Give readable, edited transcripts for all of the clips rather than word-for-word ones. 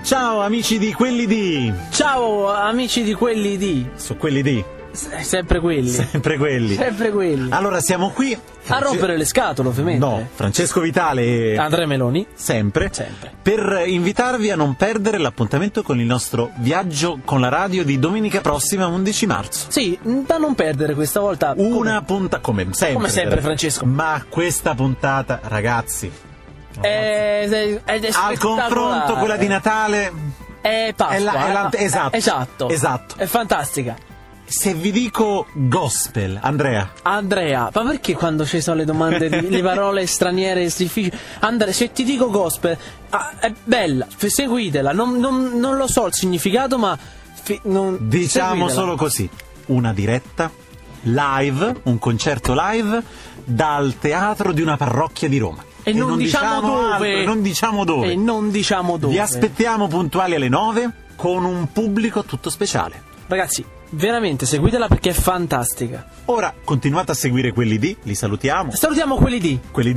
Ciao amici di quelli di... Ciao amici di quelli di... Su quelli di... Sempre quelli. Sempre quelli. Sempre quelli. Allora siamo qui... A rompere le scatole, ovviamente. No, Francesco Vitale e... Andrea Meloni. Sempre. Per invitarvi a non perdere l'appuntamento con il nostro viaggio con la radio di domenica prossima, 11 marzo. Sì, da non perdere questa volta. Una puntata... Come sempre, Francesco. Ma questa puntata, ragazzi... È al confronto quella di Natale... È Pasqua. Esatto. È fantastica. Se vi dico gospel, Andrea, ma perché quando ci sono le domande le parole straniere difficili? Andrea, se ti dico gospel, è bella, seguitela, non lo so il significato, ma diciamo seguitela. Solo così, una diretta live, un concerto live dal teatro di una parrocchia di Roma. E non diciamo dove. Non diciamo dove. Vi aspettiamo puntuali alle 9 con un pubblico tutto speciale. Ragazzi, veramente seguitela perché è fantastica. Ora continuate a seguire quelli di, li salutiamo. Salutiamo quelli di.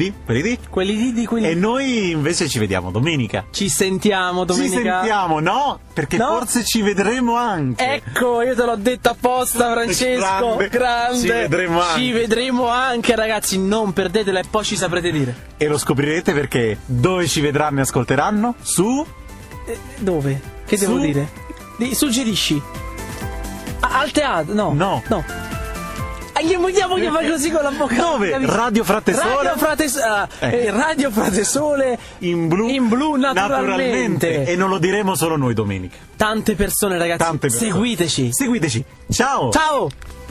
E noi invece ci vediamo domenica. Ci sentiamo domenica. No? Perché forse ci vedremo anche. Ecco, io te l'ho detto apposta, Francesco. Grande. Ci vedremo anche, ragazzi. Non perdetela e poi ci saprete dire. E lo scoprirete perché dove ci vedranno e ascolteranno? Su? Dove? Che devo dire? Suggerisci. Al teatro? No. Gli fai così con la bocca. Dove? Radio Fratesole. Radio Fratesole in blu naturalmente. E non lo diremo solo noi domenica. Tante persone, ragazzi. Seguiteci. Ciao.